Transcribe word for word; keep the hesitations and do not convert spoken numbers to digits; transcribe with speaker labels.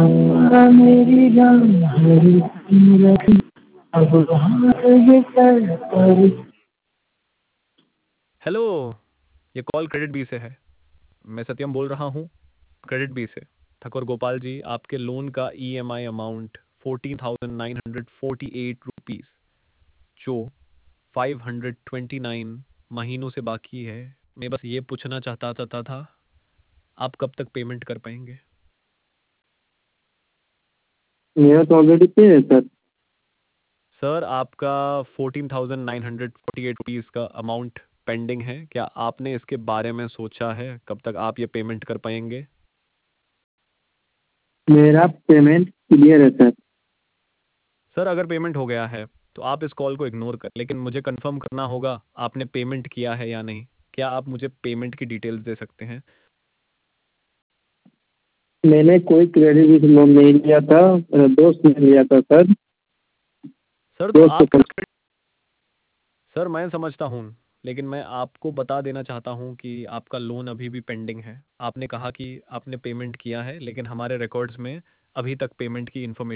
Speaker 1: आ, मेरी जान मेरी रखी अब हाथ ये कर पर।
Speaker 2: हेलो, ये कॉल क्रेडिट बी से है। मैं सत्यम बोल रहा हूँ क्रेडिट बी से। ठाकुर गोपाल जी, आपके लोन का EMI amount fourteen thousand nine hundred forty eight rupees जो फाइव हंड्रेड ट्वेंटी नाइन महीनों से बाकी है। मैं बस ये पूछना चाहता चाहता था, आप कब तक पेमेंट कर पाएंगे?
Speaker 1: मेरा तो ऑलरेडी पे है सर।
Speaker 2: सर, आपका fourteen thousand nine hundred forty eight rupees का अमाउंट पेंडिंग है। क्या आपने इसके बारे में सोचा है कब तक आप ये पेमेंट कर पाएंगे?
Speaker 1: मेरा पेमेंट क्लियर है सर।
Speaker 2: सर, अगर पेमेंट हो गया है तो आप इस कॉल को इग्नोर कर, लेकिन मुझे कंफर्म करना होगा आपने पेमेंट किया है या नहीं। क्या आप मुझे पेमेंट की डिटेल्स दे सकते हैं?
Speaker 1: मैंने कोई क्रेडिट लोन नहीं लिया था, मेरा दोस्त ने लिया था सर।
Speaker 2: सर, तो
Speaker 1: दोस्त
Speaker 2: आप
Speaker 1: को
Speaker 2: सर मैं समझता हूँ, लेकिन मैं आपको बता देना चाहता हूँ कि आपका लोन अभी भी पेंडिंग है। आपने कहा कि आपने पेमेंट किया है, लेकिन हमारे रिकॉर्ड्स में अभी तक पेमेंट की इन्फॉर्मेशन